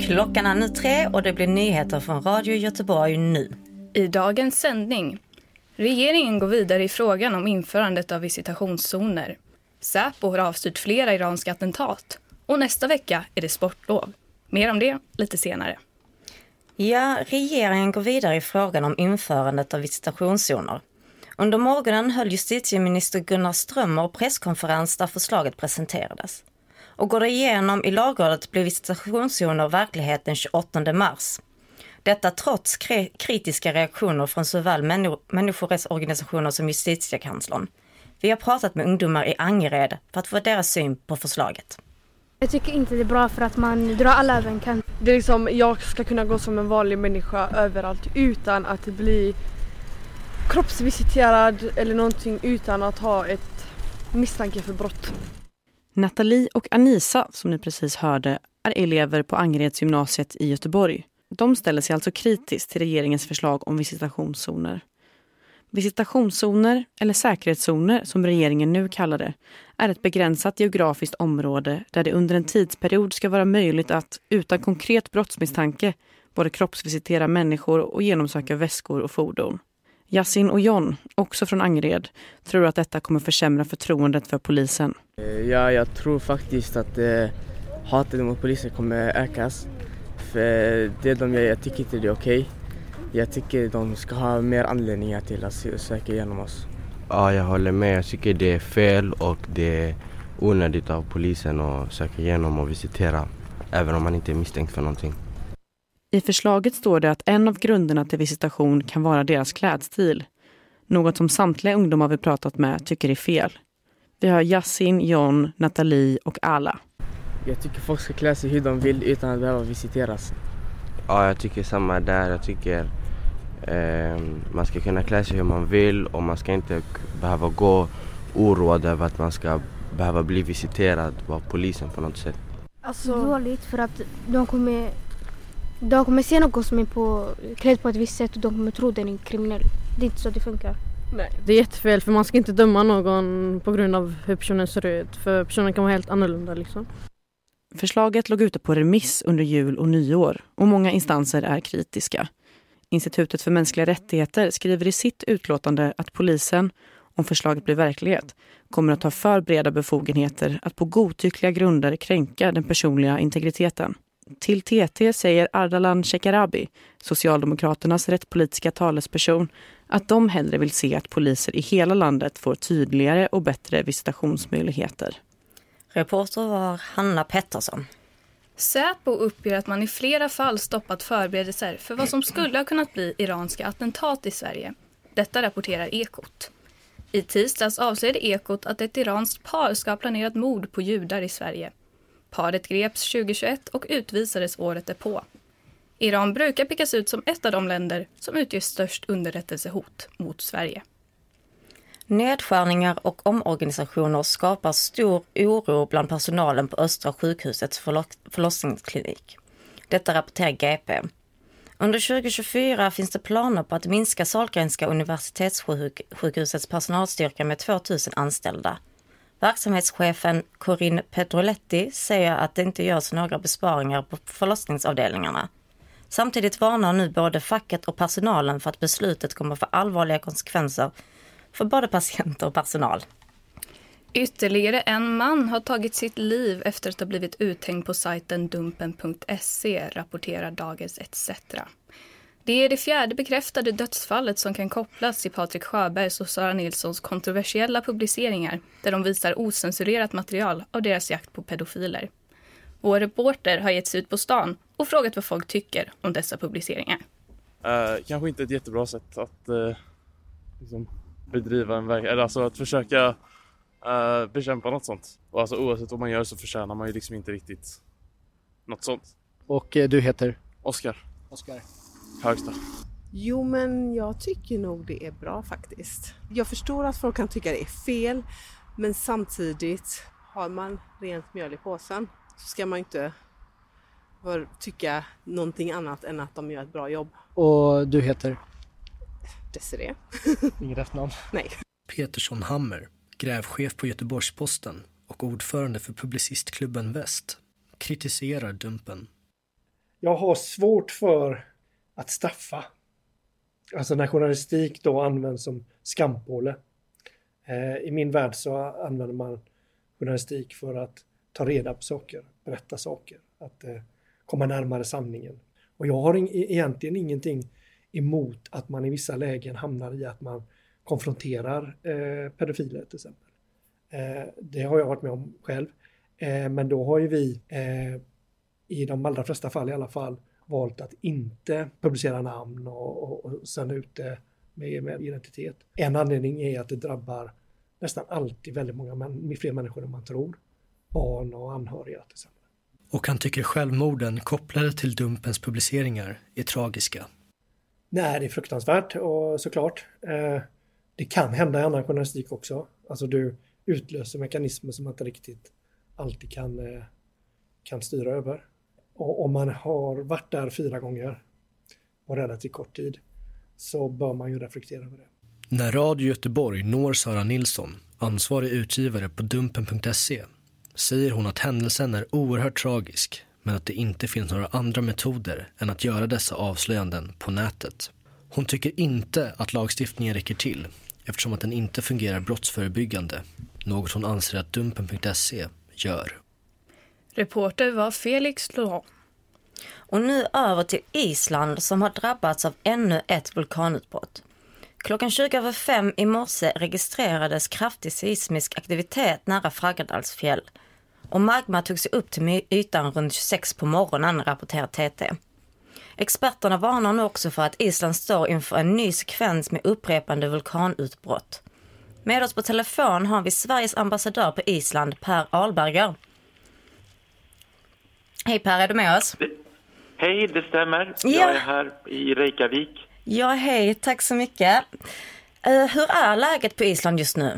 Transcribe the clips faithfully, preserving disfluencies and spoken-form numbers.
Klockan är nu tre och det blir nyheter från Radio Göteborg nu. I dagens sändning. Regeringen går vidare i frågan om införandet av visitationszoner. Säpo har avstyrt flera iranska attentat. Och nästa vecka är det sportlov. Mer om det lite senare. Ja, regeringen går vidare i frågan om införandet av visitationszoner. Under morgonen höll justitieminister Gunnar Strömmer presskonferens där förslaget presenterades. Och går det igenom i lagrådet blir visitationszoner verklighet den tjugoåttonde mars. Detta trots kre- kritiska reaktioner från såväl människ- människorättsorganisationer som justitiekanslern. Vi har pratat med ungdomar i Angered för att få deras syn på förslaget. Jag tycker inte det är bra för att man drar alla över en kant. Det är liksom, jag ska kunna gå som en vanlig människa överallt utan att bli kroppsvisiterad eller någonting, utan att ha ett misstanke för brott. Nathalie och Anisa, som ni precis hörde, är elever på Angeredsgymnasiet i Göteborg. De ställer sig alltså kritiskt till regeringens förslag om visitationszoner. Visitationszoner, eller säkerhetszoner som regeringen nu kallar det, är ett begränsat geografiskt område där det under en tidsperiod ska vara möjligt att utan konkret brottsmisstanke både kroppsvisitera människor och genomsöka väskor och fordon. Yasin och John, också från Angered, tror att detta kommer försämra förtroendet för polisen. Ja, jag tror faktiskt att eh, hatet mot polisen kommer ökas. För det de gör, jag tycker inte det är okej. Jag tycker de ska ha mer anledningar till att söka igenom oss. Ja, jag håller med. Jag tycker det är fel och det är onödigt av polisen att söka igenom och visitera, även om man inte är misstänkt för någonting. I förslaget står det att en av grunderna till visitation kan vara deras klädstil. Något som samtliga ungdomar vi pratat med tycker är fel. Vi har Yasin, John, Nathalie och Ala. Jag tycker folk ska klä sig hur de vill utan att behöva visiteras. Ja, jag tycker samma där. Jag tycker eh, man ska kunna klä sig hur man vill och man ska inte behöva gå oroad över att man ska behöva bli visiterad av polisen på något sätt. Alltså dåligt för att de kommer, de kommer se något som är på, klädd på ett visst sätt och de kommer tro att den är kriminell. Det är inte så det funkar. Nej, det är jättefel för man ska inte döma någon på grund av hur personen ser ut. För personen kan vara helt annorlunda liksom. Förslaget låg ute på remiss under jul och nyår och många instanser är kritiska. Institutet för mänskliga rättigheter skriver i sitt utlåtande att polisen, om förslaget blir verklighet, kommer att ha för breda befogenheter att på godtyckliga grunder kränka den personliga integriteten. Till T T säger Ardalan Shekarabi, Socialdemokraternas rättspolitiska talesperson, att de hellre vill se att poliser i hela landet får tydligare och bättre visitationsmöjligheter. Reporter var Hanna Pettersson. Säpo uppger att man i flera fall stoppat förberedelser för vad som skulle ha kunnat bli iranska attentat i Sverige. Detta rapporterar Ekot. I tisdags avslöjade Ekot att ett iranskt par ska ha planerat mord på judar i Sverige. Paret greps tjugohundratjugoett och utvisades året därpå. Iran brukar pickas ut som ett av de länder som utgör störst underrättelsehot mot Sverige. Nedskärningar och omorganisationer skapar stor oro bland personalen på Östra sjukhusets förlo- förlossningsklinik. Detta rapporterar G P. Under tjugo tjugofyra finns det planer på att minska Sahlgrenska universitetssjukhusets personalstyrka med två tusen anställda. Verksamhetschefen Corinne Pedroletti säger att det inte görs några besparingar på förlossningsavdelningarna. Samtidigt varnar nu både facket och personalen för att beslutet kommer att få allvarliga konsekvenser för både patienter och personal. Ytterligare en man har tagit sitt liv efter att ha blivit uthängd på sajten dumpen punkt se, rapporterar Dagens et cetera. Det är det fjärde bekräftade dödsfallet som kan kopplas till Patrik Sjöbergs och Sara Nilssons kontroversiella publiceringar där de visar osensurerat material av deras jakt på pedofiler. Vår reporter har gett sig ut på stan och frågat vad folk tycker om dessa publiceringar. Uh, kanske inte ett jättebra sätt att uh, liksom bedriva en verk- eller alltså att försöka uh, bekämpa något sånt. Och alltså oavsett vad man gör så förtjänar man ju liksom inte riktigt något sånt. Och eh, du heter? Oskar. Oskar. Högsta. Jo, men jag tycker nog det är bra faktiskt. Jag förstår att folk kan tycka det är fel, men samtidigt har man rent mjöl i påsen så ska man inte för tycka någonting annat än att de gör ett bra jobb. Och du heter? Desiree. Inget efternamn? Nej. Petersson Hammer, grävchef på Göteborgs-Posten och ordförande för Publicistklubben Väst, kritiserar Dumpen. Jag har svårt för att straffa. Alltså när journalistik då används som skampåle. Eh, I min värld så använder man journalistik för att ta reda på saker, berätta saker, att eh, komma närmare sanningen. Och jag har in, egentligen ingenting emot att man i vissa lägen hamnar i att man konfronterar eh, pedofiler till exempel. Eh, det har jag varit med om själv. Eh, men då har ju vi eh, i de allra flesta fall i alla fall valt att inte publicera namn och, och, och sända ut det med, med identitet. En anledning är att det drabbar nästan alltid väldigt många män, fler människor än man tror. Barn och anhöriga till exempel. Och han tycker självmorden kopplade till Dumpens publiceringar är tragiska. Nej, det är fruktansvärt och såklart. Eh, det kan hända i annan journalistik också. Alltså du utlöser mekanismer som man inte riktigt alltid kan, eh, kan styra över. Och om man har varit där fyra gånger och relativt kort tid så bör man ju reflektera över det. När Radio Göteborg når Sara Nilsson, ansvarig utgivare på Dumpen punkt se, säger hon att händelsen är oerhört tragisk, men att det inte finns några andra metoder än att göra dessa avslöjanden på nätet. Hon tycker inte att lagstiftningen räcker till, eftersom att den inte fungerar brottsförebyggande, något hon anser att Dumpen punkt se gör. Reporter var Felix Laurent. Och nu över till Island som har drabbats av ännu ett vulkanutbrott. Klockan tjugo över fem i morse registrerades kraftig seismisk aktivitet nära Fagradalsfjäll. Och magma tog sig upp till ytan runt tjugosex på morgonen, rapporterar T T. Experterna varnar nu också för att Island står inför en ny sekvens med upprepande vulkanutbrott. Med oss på telefon har vi Sveriges ambassadör på Island, Per Ahlberger. Hej Per, är du med oss? Hej, det stämmer. Ja. Jag är här i Reykjavik. Ja, hej. Tack så mycket. Uh, hur är läget på Island just nu?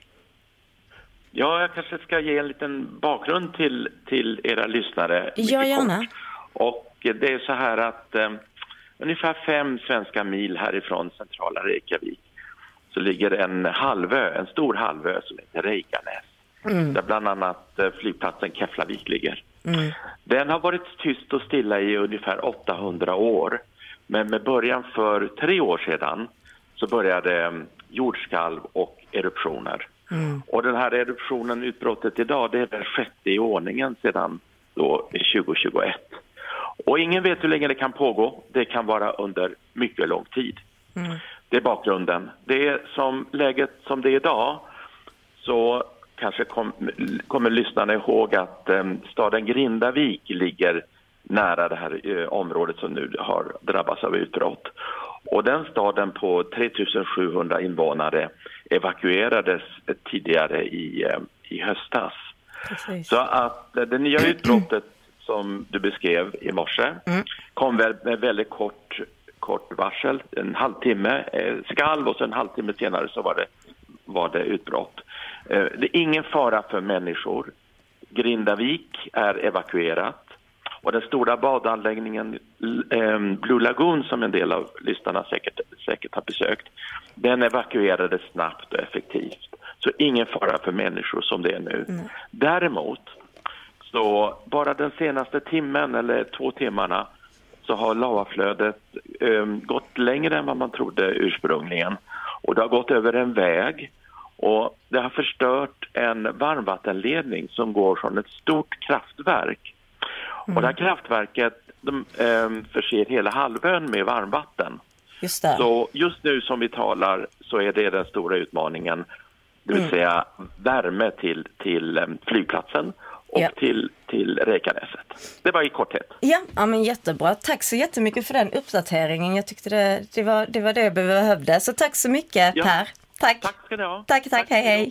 Ja, jag kanske ska ge en liten bakgrund till, till era lyssnare. Ja, gärna. Kort. Och det är så här att um, ungefär fem svenska mil härifrån centrala Reykjavik så ligger en halvö, en stor halvö som heter Reykjanes. Mm. Där bland annat uh, flygplatsen Keflavik ligger. Mm. Den har varit tyst och stilla i ungefär åttahundra år. Men med början för tre år sedan så började jordskalv och eruptioner. Mm. Och den här eruptionen, utbrottet idag, det är den sjätte i ordningen sedan då tjugo tjugoett. Och ingen vet hur länge det kan pågå. Det kan vara under mycket lång tid. Mm. Det är bakgrunden. Det är som läget som det är idag så kanske kom, kommer lyssnarna ihåg att eh, staden Grindavik ligger nära det här eh, området som nu har drabbats av utbrott. Och den staden på tre tusen sjuhundra invånare evakuerades eh, tidigare i, eh, i höstas. Precis. Så att eh, det nya utbrottet som du beskrev i morse mm. kom väl med väldigt kort, kort varsel. En halvtimme eh, skalv och så en halvtimme senare så var det, var det utbrott. Eh, det är ingen fara för människor. Grindavik är evakuerat. Och den stora badanläggningen eh, Blue Lagoon som en del av lyssnarna säkert, säkert har besökt, den evakuerades snabbt och effektivt. Så ingen fara för människor som det är nu. Mm. Däremot, så bara den senaste timmen eller två timmarna så har lavaflödet eh, gått längre än vad man trodde ursprungligen. Och det har gått över en väg och det har förstört en varmvattenledning som går från ett stort kraftverk. Mm. Och det här kraftverket de, eh, förser hela halvön med varmvatten. Just det. Så just nu som vi talar så är det den stora utmaningen. Det vill mm. säga värme till, till um, flygplatsen och ja. till, till Reykjaneset. Det var i korthet. Ja, ja, men jättebra. Tack så jättemycket för den uppdateringen. Jag tyckte det, det, var, det var det jag behövde. Så tack så mycket, ja. Per. Tack. Tack ska ni ha. Tack, tack. tack hej, hej.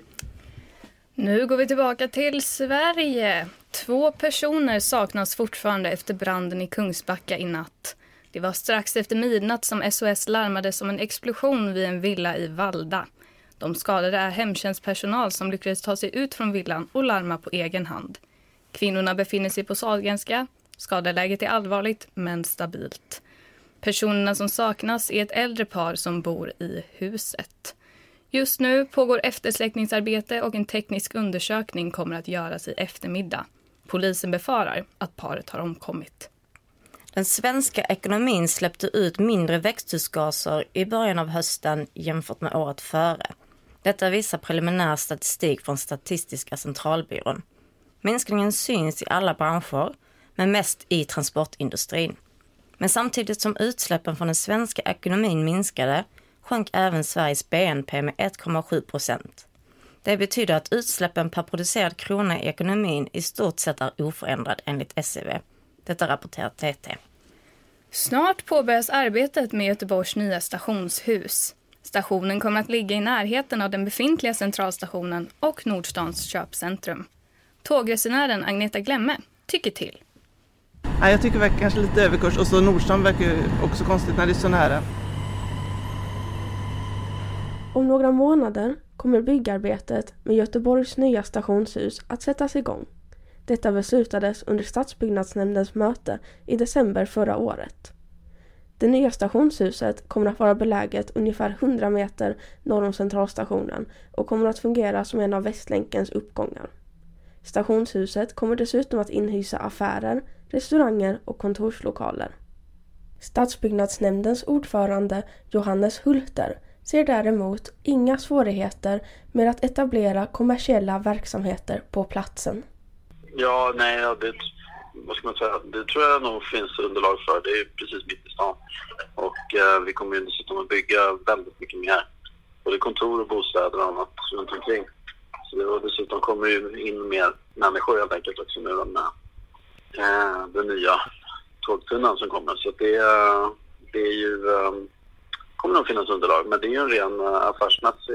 Nu går vi tillbaka till Sverige. Två personer saknas fortfarande efter branden i Kungsbacka i natt. Det var strax efter midnatt som S O S larmade om en explosion vid en villa i Valda. De skadade är hemtjänstpersonal som lyckades ta sig ut från villan och larma på egen hand. Kvinnorna befinner sig på Sahlgrenska. Skadeläget är allvarligt men stabilt. Personerna som saknas är ett äldre par som bor i huset. Just nu pågår eftersläckningsarbete och en teknisk undersökning kommer att göras i eftermiddag. Polisen befarar att paret har omkommit. Den svenska ekonomin släppte ut mindre växthusgaser i början av hösten jämfört med året före. Detta visar preliminär statistik från Statistiska centralbyrån. Minskningen syns i alla branscher, men mest i transportindustrin. Men samtidigt som utsläppen från den svenska ekonomin minskade, sjönk även Sveriges B N P med ett komma sju procent. Det betyder att utsläppen per producerad krona i ekonomin i stort sett är oförändrad enligt S C B. Detta rapporterar T T. Snart påbörjas arbetet med Göteborgs nya stationshus. Stationen kommer att ligga i närheten av den befintliga centralstationen och Nordstans köpcentrum. Tågresenären Agneta Glemme tycker till. Ja, jag tycker det verkar kanske lite överkurs och så Nordstan verkar ju också konstigt när det är så nära. Om några månader kommer byggarbetet med Göteborgs nya stationshus att sättas igång. Detta beslutades under Stadsbyggnadsnämndens möte i december förra året. Det nya stationshuset kommer att vara beläget ungefär hundra meter norr om centralstationen och kommer att fungera som en av Västlänkens uppgångar. Stationshuset kommer dessutom att inhysa affärer, restauranger och kontorslokaler. Stadsbyggnadsnämndens ordförande Johannes Hulter ser däremot inga svårigheter med att etablera kommersiella verksamheter på platsen. Ja, nej, ja, det, vad ska man säga, det tror jag nog finns underlag för. Det är precis mitt i stan. Och eh, vi kommer ju dessutom att bygga väldigt mycket mer. Både kontor och bostäder och annat runt omkring. Så det, och dessutom kommer ju in mer människor helt enkelt också nu med eh, den nya tågtunneln som kommer. Så det, det är ju, eh, kommer nog finnas underlag. Men det är ju en ren affärsmässig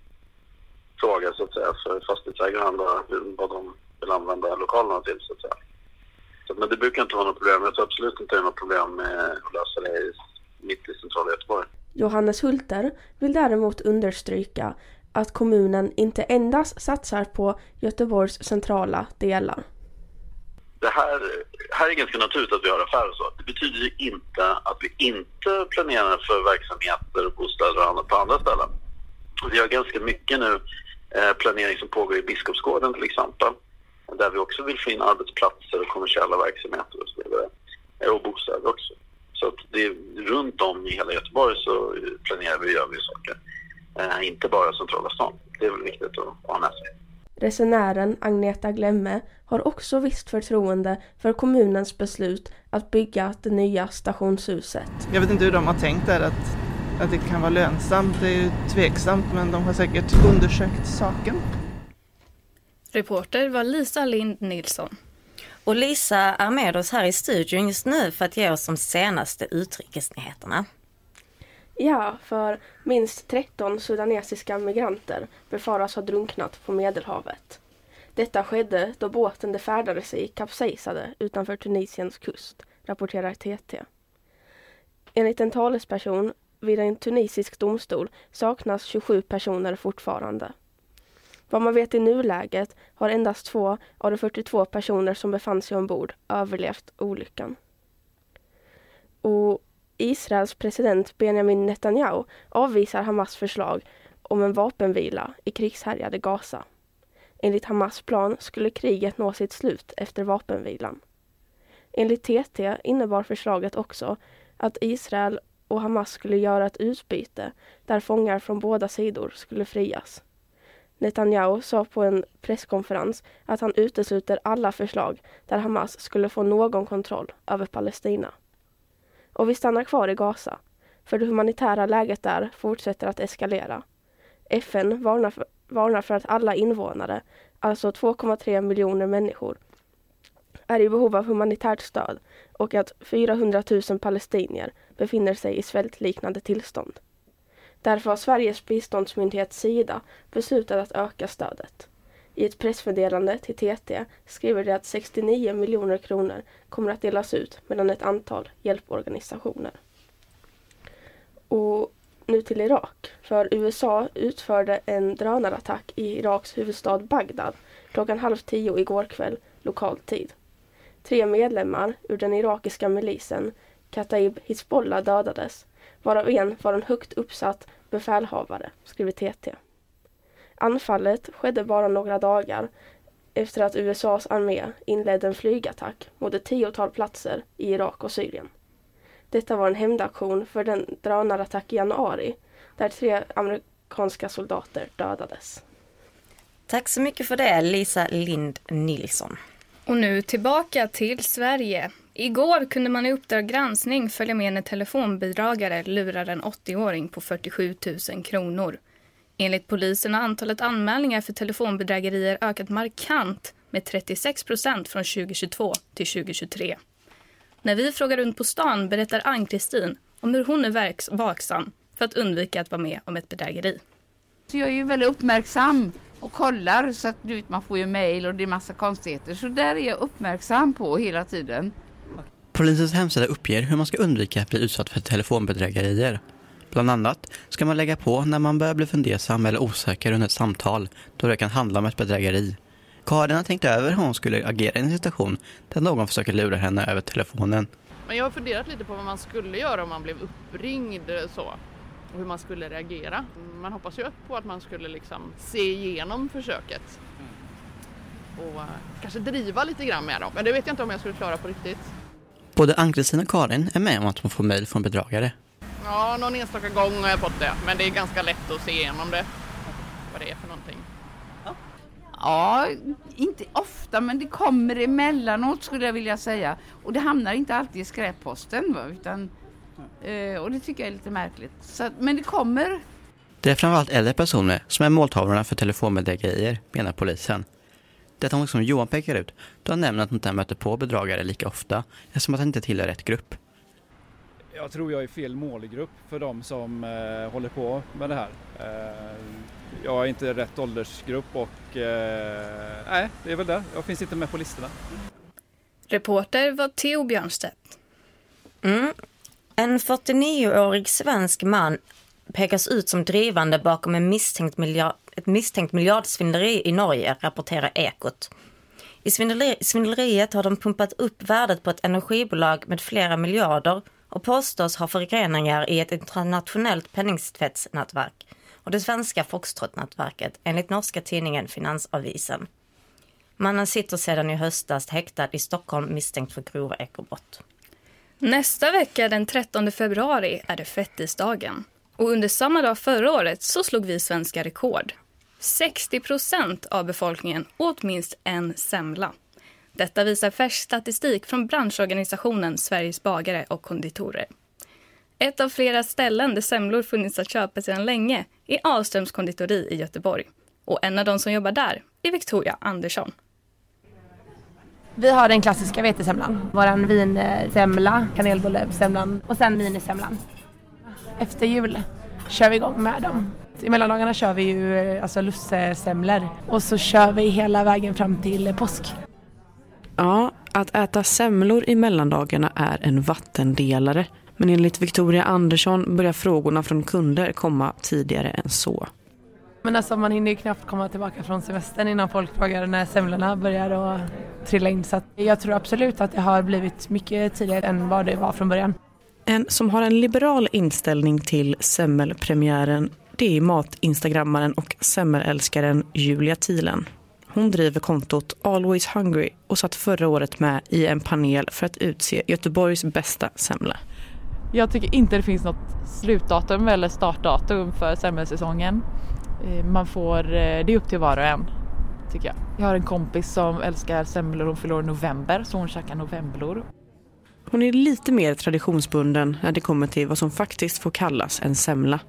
fråga så att säga för fastighetsägarna vad de vill använda lokalerna till så att säga. Så, men det brukar inte vara något problem. Jag tror absolut inte det är något problem med att lösa det i, mitt i centrala Göteborg. Johannes Hulter vill däremot understryka att kommunen inte endast satsar på Göteborgs centrala delar. Det här, här är ganska naturligt att vi har affärer och så. Det betyder ju inte att vi inte planerar för verksamheter, bostäder och annat på andra ställen. Vi har ganska mycket nu eh, planering som pågår i Biskopsgården till exempel. Där vi också vill få in arbetsplatser och kommersiella verksamheter och så vidare. Och bostäder också. Så att det är, runt om i hela Göteborg så planerar vi och gör vi saker. Eh, inte bara centrala stan. Det är väl viktigt att ha med sig. Resenären Agneta Glemme har också visst förtroende för kommunens beslut att bygga det nya stationshuset. Jag vet inte hur de har tänkt där att, att det kan vara lönsamt. Det är ju tveksamt men de har säkert undersökt saken. Reporter var Lisa Lind Nilsson. Och Lisa är med oss här i studion just nu för att ge oss de senaste utrikesnyheterna. Ja, för minst tretton sudanesiska migranter befaras ha drunknat på Medelhavet. Detta skedde då båten de färdade sig kapsejsade utanför Tunisiens kust, rapporterar T T. Enligt en talesperson vid en tunisisk domstol saknas tjugosju personer fortfarande. Vad man vet i nuläget har endast två av de fyrtiotvå personer som befann sig ombord överlevt olyckan. Och Israels president Benjamin Netanyahu avvisar Hamas förslag om en vapenvila i krigshärjade Gaza. Enligt Hamas plan skulle kriget nå sitt slut efter vapenvilan. Enligt T T innebar förslaget också att Israel och Hamas skulle göra ett utbyte där fångar från båda sidor skulle frias. Netanyahu sa på en presskonferens att han utesluter alla förslag där Hamas skulle få någon kontroll över Palestina. Och vi stannar kvar i Gaza, för det humanitära läget där fortsätter att eskalera. F N varnar för, varnar för att alla invånare, alltså två komma tre miljoner människor, är i behov av humanitärt stöd och att fyrahundratusen palestinier befinner sig i svältliknande tillstånd. Därför har Sveriges biståndsmyndighet Sida beslutat att öka stödet. I ett pressmeddelande till T T skriver det att sextionio miljoner kronor kommer att delas ut mellan ett antal hjälporganisationer. Och nu till Irak, för U S A utförde en drönarattack i Iraks huvudstad Bagdad klockan halv tio igår kväll lokal tid. Tre medlemmar ur den irakiska milisen Kataib Hizbollah dödades, varav en var en högt uppsatt befälhavare, skriver T T. Anfallet skedde bara några dagar efter att U S A:s armé inledde en flygattack mot ett tiotal platser i Irak och Syrien. Detta var en hämndaktion för den drönarattack i januari där tre amerikanska soldater dödades. Tack så mycket för det, Lisa Lind Nilsson. Och nu tillbaka till Sverige. Igår kunde man i Uppdrag granskning följa med när telefonbidragare lurar en åttio-åring på fyrtiosju tusen kronor. Enligt polisen har antalet anmälningar för telefonbedrägerier ökat markant med trettiosex procent från tjugohundratjugotvå till tjugohundratjugotre. När vi frågar runt på stan berättar Ann-Kristin om hur hon är verks- vaksam för att undvika att vara med om ett bedrägeri. Så jag är ju väldigt uppmärksam och kollar så att du vet, man får ju mejl och det är massa konstigheter. Så där är jag uppmärksam på hela tiden. Polisens hemsida uppger hur man ska undvika att bli utsatt för telefonbedrägerier. Bland annat ska man lägga på när man börjar bli fundersam eller osäker under ett samtal då det kan handla om ett bedrägeri. Karin har tänkt över hur hon skulle agera i en situation där någon försöker lura henne över telefonen. Men jag har funderat lite på vad man skulle göra om man blev uppringd så. Och hur man skulle reagera. Man hoppas ju på att man skulle liksom se igenom försöket. Och uh, kanske driva lite grann med dem. Men det vet jag inte om jag skulle klara på riktigt. Både Ann-Kristin och Karin är med om att man får mejl från bedragare. Ja, någon enstaka gång har jag fått det. Men det är ganska lätt att se igenom det. Vad det är för någonting. Ja, ja inte ofta men det kommer emellanåt skulle jag vilja säga. Och det hamnar inte alltid i skräpposten va? Utan, eh, och det tycker jag är lite märkligt. Så att, men det kommer. Det är framförallt äldre personer som är måltavorna för telefonbedrägerier, menar polisen. Detta är något som Johan pekar ut då han nämner att han inte möter på bedragare lika ofta eftersom att han inte tillhör rätt grupp. Jag tror jag är fel målgrupp för de som eh, håller på med det här. Eh, jag är inte rätt åldersgrupp och eh, nej, det är väl det. Jag finns inte med på listorna. Reporter var Theo Björnstedt. Mm. En fyrtionio-årig svensk man pekas ut som drivande bakom en misstänkt miljard, ett misstänkt miljardsvindleri i Norge, rapporterar Ekot. I svindleri, svindleriet har de pumpat upp värdet på ett energibolag med flera miljarder och påstås ha förgreningar i ett internationellt penningtvättsnätverk och det svenska Foxtrot-nätverket enligt norska tidningen Finansavisen. Mannen sitter sedan i höstas häktad i Stockholm misstänkt för grova ekobrott. Nästa vecka den trettonde februari är det fettisdagen. Och under samma dag förra året så slog vi svenska rekord. sextio procent av befolkningen åt minst en semla. Detta visar färsk statistik från branschorganisationen Sveriges bagare och konditorer. Ett av flera ställen där semlor funnits att köpa sedan länge är Ahlströms konditori i Göteborg. Och en av de som jobbar där är Victoria Andersson. Vi har den klassiska vetesemlan, våran vinsemla, kanelbullesemlan och sen minisemlan. Efter jul kör vi igång med dem. I mellandagarna kör vi ju alltså lussesemlor och så kör vi hela vägen fram till påsk. Ja, att äta semlor i mellandagarna är en vattendelare. Men enligt Victoria Andersson börjar frågorna från kunder komma tidigare än så. Men alltså man hinner ju knappt komma tillbaka från semestern innan folk frågar när semlorna börjar att trilla in. Så att jag tror absolut att det har blivit mycket tidigare än vad det var från början. En som har en liberal inställning till semmelpremiären, det är mat-instagrammaren och semmelälskaren Julia Thielen. Hon driver kontot Always Hungry och satt förra året med i en panel för att utse Göteborgs bästa semla. Jag tycker inte det finns något slutdatum eller startdatum för semmelsäsongen. Man får, det är upp till var och en, tycker jag. Jag har en kompis som älskar semlor, hon fyller år i november så hon käkar novemberlor. Hon är lite mer traditionsbunden när det kommer till vad som faktiskt får kallas en semla.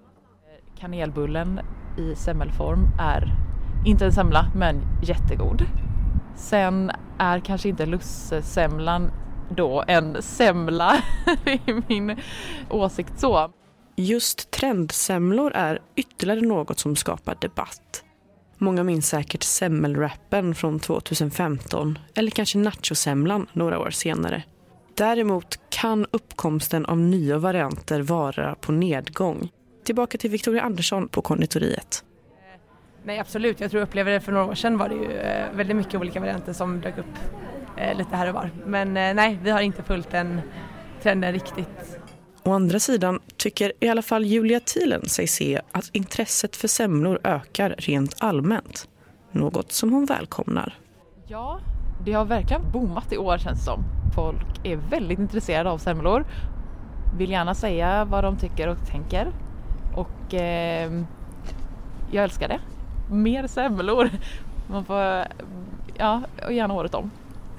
Kanelbullen i semmelform är inte en semla men jättegod. Sen är kanske inte lussesemlan då en semla i min åsikt så. Just trendsemlor är ytterligare något som skapar debatt. Många minns säkert semmelrappen från tjugohundrafemton eller kanske nachosemlan några år senare. Däremot kan uppkomsten av nya varianter vara på nedgång. Tillbaka till Victoria Andersson på konditoriet. Nej, absolut. Jag tror jag upplevde det för några år sedan var det ju väldigt mycket olika varianter som dök upp lite här och var. Men nej, vi har inte följt den trenden riktigt. Å andra sidan tycker i alla fall Julia Thielen sig se att intresset för semlor ökar rent allmänt. Något som hon välkomnar. Ja, det har verkligen boomat i år känns det som. Folk är väldigt intresserade av semlor. Vill gärna säga vad de tycker och tänker. Och eh, jag älskar det. Mer semlor. Man får, ja, och gärna året om.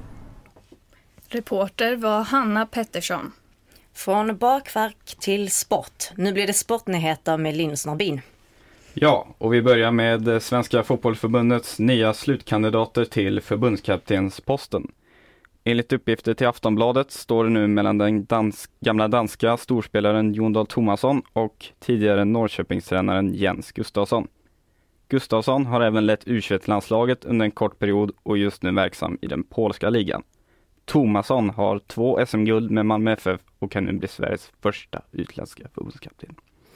Reporter var Hanna Pettersson. Från bakverk till sport. Nu blir det sportnyheter med Linus Narbin. Ja, och vi börjar med Svenska fotbollförbundets nya slutkandidater till förbundskaptensposten. Enligt uppgifter till Aftonbladet står det nu mellan den dans- gamla danska storspelaren Jon Dahl Tomasson och tidigare Norrköpingstränaren Jens Gustafsson. Gustafsson har även lett U tjugoett-landslaget under en kort period och just nu verksam i den polska ligan. Tomasson har två S M-guld med Malmö F F och kan nu bli Sveriges första utländska förbundskapten.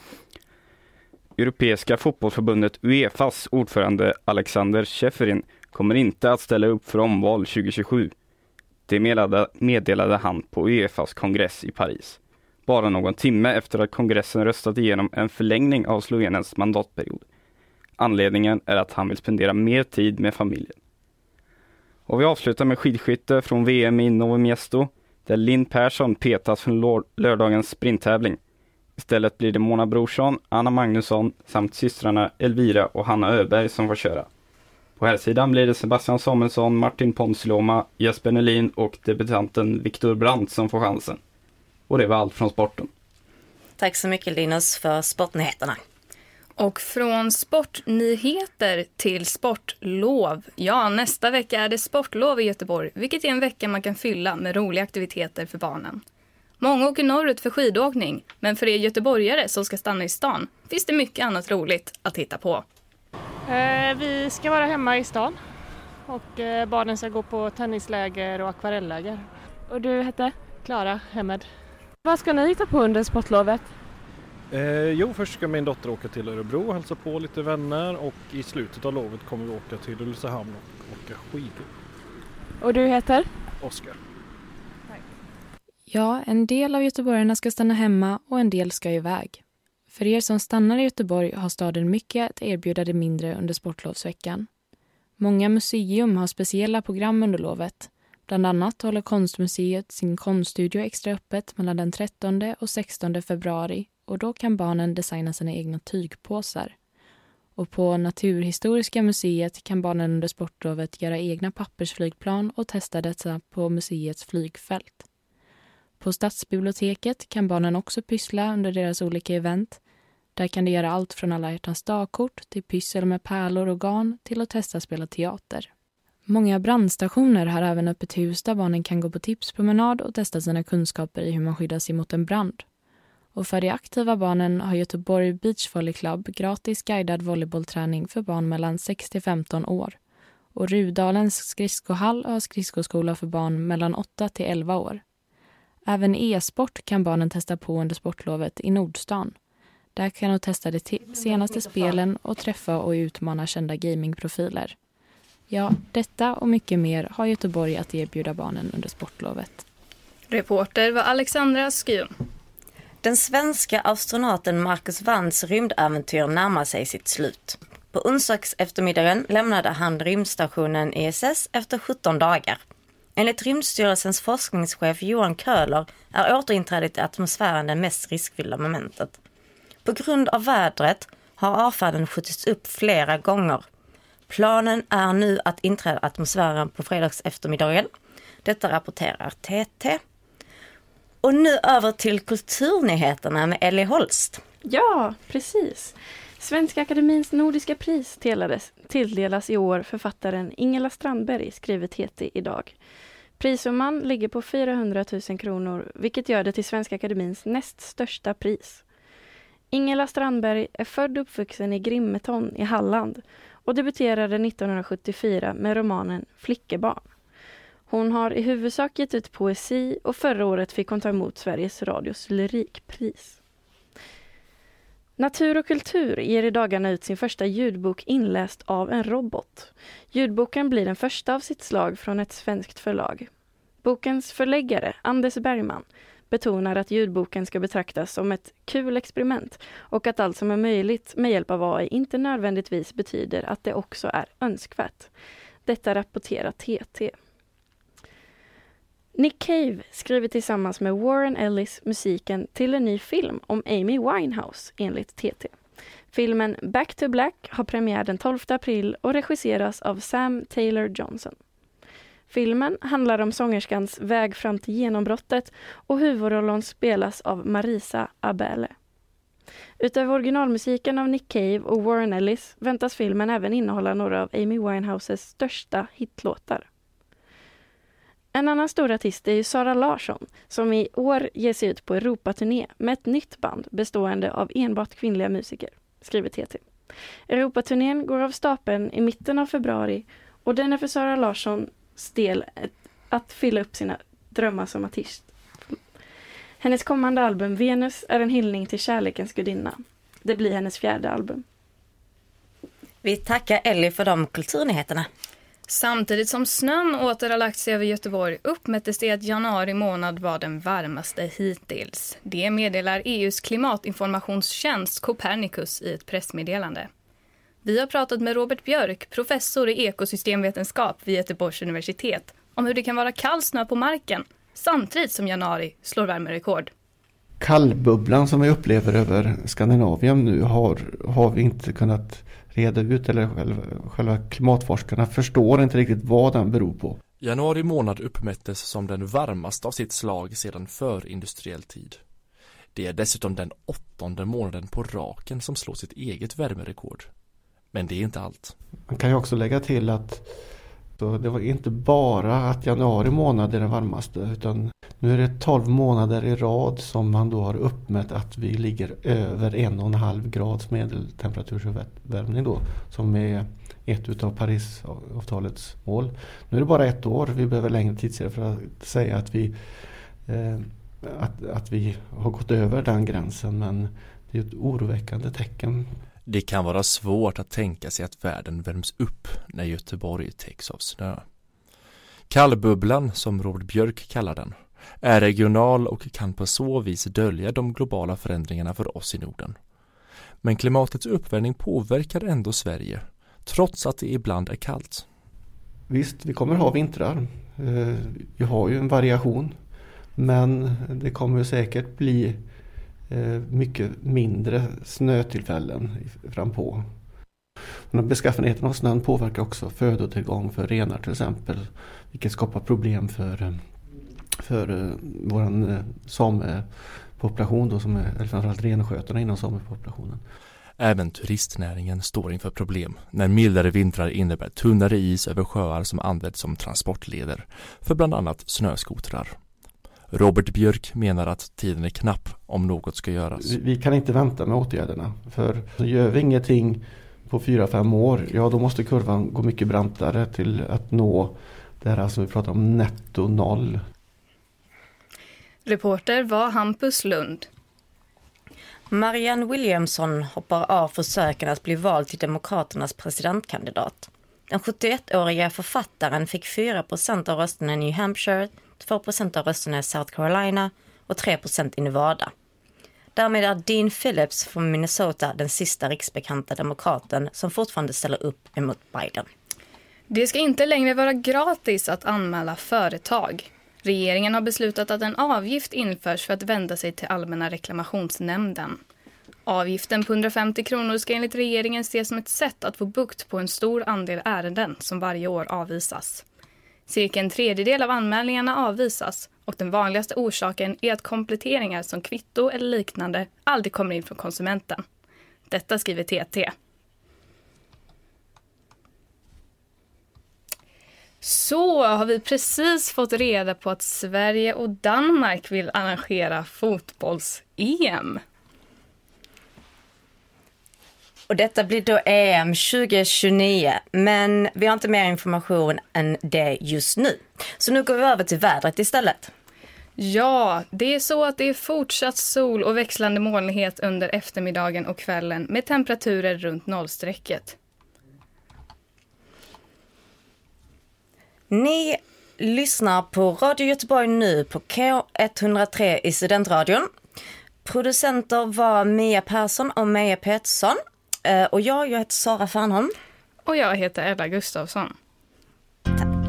Europeiska fotbollsförbundet UEFAs ordförande Alexander Ceferin kommer inte att ställa upp för omval tjugohundratjugosju. Det meddelade, meddelade han på UEFAs kongress i Paris. Bara någon timme efter att kongressen röstat igenom en förlängning av Sloveniens mandatperiod. Anledningen är att han vill spendera mer tid med familjen. Och vi avslutar med skidskytte från V M i Novo Mesto där Linn Persson petas från lördagens sprinttävling. Istället blir det Mona Brorsson, Anna Magnusson samt systrarna Elvira och Hanna Öberg som får köra. På här sidan blir det Sebastian Samuelsson, Martin Ponsiluoma, Jesper Nelin och debutanten Viktor Brandt som får chansen. Och det var allt från sporten. Tack så mycket Linus för sportnyheterna. Och från sportnyheter till sportlov. Ja, nästa vecka är det sportlov i Göteborg, vilket är en vecka man kan fylla med roliga aktiviteter för barnen. Många åker norrut för skidåkning, men för er göteborgare som ska stanna i stan finns det mycket annat roligt att hitta på. Eh, vi ska vara hemma i stan och eh, barnen ska gå på tennisläger och akvarelläger. Och du heter? Klara Hemmed. Vad ska ni hitta på under sportlovet? Eh, jo, först ska min dotter åka till Örebro och hälsa på lite vänner och i slutet av lovet kommer vi åka till Ulricehamn och åka skidor. Och du heter? Oskar. Ja, en del av göteborgarna ska stanna hemma och en del ska iväg. För er som stannar i Göteborg har staden mycket att erbjuda det mindre under sportlovsveckan. Många museum har speciella program under lovet. Bland annat håller Konstmuseet sin konststudio extra öppet mellan den trettonde och sextonde februari och då kan barnen designa sina egna tygpåsar. Och på Naturhistoriska museet kan barnen under sportlovet göra egna pappersflygplan och testa detta på museets flygfält. På Stadsbiblioteket kan barnen också pyssla under deras olika event. Där kan de göra allt från alla hjärtans dagkort till pyssel med pärlor och garn till att testa spela teater. Många brandstationer har även öppet hus där barnen kan gå på tipspromenad och testa sina kunskaper i hur man skyddar sig mot en brand. Och för de aktiva barnen har Göteborg Beach Volley Club gratis guidad volleybollträning för barn mellan sex till femton år. Och Rudalens skridskohall har skridskoskola för barn mellan åtta till elva år. Även e-sport kan barnen testa på under sportlovet i Nordstan. Där kan de testa de senaste spelen och träffa och utmana kända gamingprofiler. Ja, detta och mycket mer har Göteborg att erbjuda barnen under sportlovet. Reporter var Alexandra Skyn. Den svenska astronauten Marcus Wanns rymdäventyr närmar sig sitt slut. På onsdags eftermiddagen lämnade han rymdstationen I S S efter sjutton dagar. Enligt Rymdstyrelsens forskningschef Johan Köhler är återinträdet i atmosfären det mest riskfyllda momentet. På grund av vädret har avfärden skjutits upp flera gånger. Planen är nu att inträda atmosfären på fredags eftermiddagen. Detta rapporterar T T. Och nu över till kulturnyheterna med Ellie Holst. Ja, precis. Svenska Akademins Nordiska pris tilldelas, tilldelas i år författaren Ingela Strandberg, skriver T T idag. Prissumman ligger på fyrahundratusen kronor, vilket gör det till Svenska Akademins näst största pris. Ingela Strandberg är född och uppvuxen i Grimeton i Halland och debuterade nittonhundrasjuttiofyra med romanen Flickebarn. Hon har i huvudsak gett ut poesi och förra året fick hon ta emot Sveriges Radios lyrikpris. Natur och kultur ger i dagarna ut sin första ljudbok inläst av en robot. Ljudboken blir den första av sitt slag från ett svenskt förlag. Bokens förläggare, Anders Bergman, betonar att ljudboken ska betraktas som ett kul experiment och att allt som är möjligt med hjälp av A I inte nödvändigtvis betyder att det också är önskvärt. Detta rapporterar T T. Nick Cave skriver tillsammans med Warren Ellis musiken till en ny film om Amy Winehouse enligt T T. Filmen Back to Black har premiär den tolfte april och regisseras av Sam Taylor Johnson. Filmen handlar om sångerskans väg fram till genombrottet och huvudrollen spelas av Marisa Abele. Utöver originalmusiken av Nick Cave och Warren Ellis väntas filmen även innehålla några av Amy Winehouses största hitlåtar. En annan stor artist är ju Sara Larsson som i år ger sig ut på Europaturné med ett nytt band bestående av enbart kvinnliga musiker, skriver T T. Europaturnén går av stapeln i mitten av februari och den är för Sara Larssons del att fylla upp sina drömmar som artist. Hennes kommande album Venus är en hyllning till kärlekens gudinna. Det blir hennes fjärde album. Vi tackar Ellie för de kulturnyheterna. Samtidigt som snön åter har lagt sig över Göteborg uppmättes det att januari månad var den varmaste hittills. Det meddelar E U:s klimatinformationstjänst Copernicus i ett pressmeddelande. Vi har pratat med Robert Björk, professor i ekosystemvetenskap vid Göteborgs universitet, om hur det kan vara kall snö på marken samtidigt som januari slår värmerekord. Kallbubblan som vi upplever över Skandinavien nu har, har vi inte kunnat reda ut, eller själva, själva klimatforskarna förstår inte riktigt vad den beror på. Januari månad uppmättes som den varmaste av sitt slag sedan förindustriell tid. Det är dessutom den åttonde månaden på raken som slår sitt eget värmerekord. Men det är inte allt. Man kan ju också lägga till att så det var inte bara att januari månad är den varmaste, utan nu är det tolv månader i rad som man då har uppmätt att vi ligger över en och en halv grads medeltemperatursvärmning då, som är ett utav Parisavtalets mål. Nu är det bara ett år, vi behöver längre tidsserie för att säga att vi, eh, att, att vi har gått över den gränsen, men det är ett oroväckande tecken. Det kan vara svårt att tänka sig att världen värms upp när Göteborg täcks av snö. Kallbubblan, som Robert Björk kallar den, är regional och kan på så vis dölja de globala förändringarna för oss i Norden. Men klimatets uppvärmning påverkar ändå Sverige, trots att det ibland är kallt. Visst, vi kommer ha vintrar. Vi har ju en variation, men det kommer säkert bli mycket mindre snötillfällen frampå. Men beskaffenheten av snön påverkar också födotillgång för renar till exempel, vilket skapar problem för, för vår samepopulation då, som är, eller framförallt renskötarna inom samepopulationen. Även turistnäringen står inför problem när mildare vintrar innebär tunnare is över sjöar som används som transportleder för bland annat snöskotrar. Robert Björk menar att tiden är knapp om något ska göras. Vi kan inte vänta med åtgärderna, för gör vi ingenting på fyra fem år, ja då måste kurvan gå mycket brantare till att nå det här som vi pratar om, netto noll. Reporter var Hampus Lund. Marianne Williamson hoppar av försöken att bli vald till Demokraternas presidentkandidat. Den sjuttioettåriga författaren fick fyra procent av rösterna i New Hampshire, två procent av rösterna i South Carolina och tre procent i Nevada. Därmed är Dean Phillips från Minnesota den sista riksbekanta demokraten som fortfarande ställer upp emot Biden. Det ska inte längre vara gratis att anmäla företag. Regeringen har beslutat att en avgift införs för att vända sig till Allmänna reklamationsnämnden. Avgiften på hundrafemtio kronor ska enligt regeringen ses som ett sätt att få bukt på en stor andel ärenden som varje år avvisas. Cirka en tredjedel av anmälningarna avvisas och den vanligaste orsaken är att kompletteringar som kvitto eller liknande aldrig kommer in från konsumenten. Detta skriver T T. Så har vi precis fått reda på att Sverige och Danmark vill arrangera fotbolls-E M. Och detta blir då E M tjugo tjugonio, men vi har inte mer information än det just nu. Så nu går vi över till vädret istället. Ja, det är så att det är fortsatt sol och växlande molnighet under eftermiddagen och kvällen med temperaturer runt nollstrecket. Ni lyssnar på Radio Göteborg nu på K etthundratre i Studentradion. Producenter var Mia Persson och Meja Pettersson. Och jag, jag heter Sara Fernholm. Och jag heter Ella Gustafsson. Tack.